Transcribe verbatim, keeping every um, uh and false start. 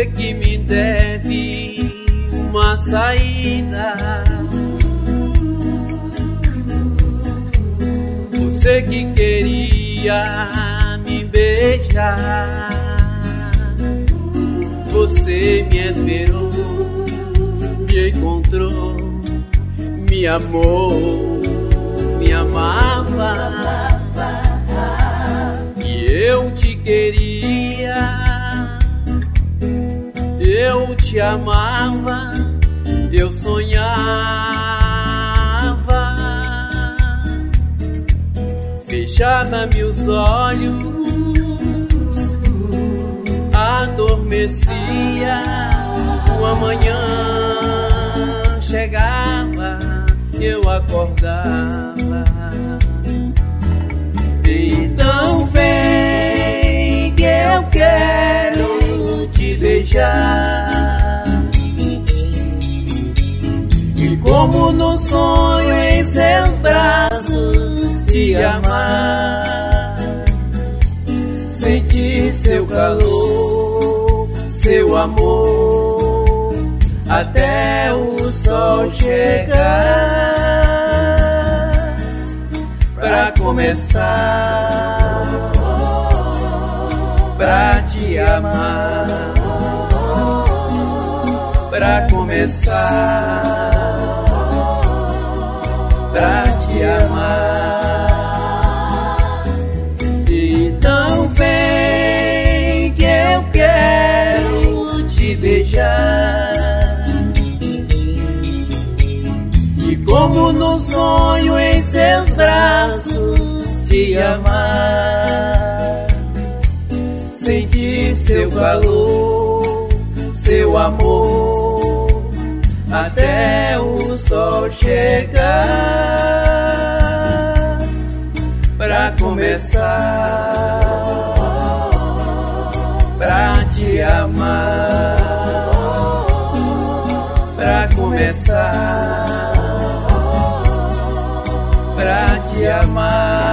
Você que me deve uma saída, você que queria me beijar, você me esperou, me encontrou, me amou, me amava, e eu te queria, eu te amava, eu sonhava, fechava meus olhos, adormecia, uma manhã chegava, eu acordava. Então vem que eu quero te beijar, e como no sonho em seus braços te amar, sentir seu calor, seu amor, até o sol chegar, pra começar, pra te amar, pra começar, pra te amar. Então vem que eu quero te beijar, e como no sonho em seus braços te amar, sentir seu calor, seu amor, até o sol chegar, pra começar, pra te amar, pra começar, pra te amar.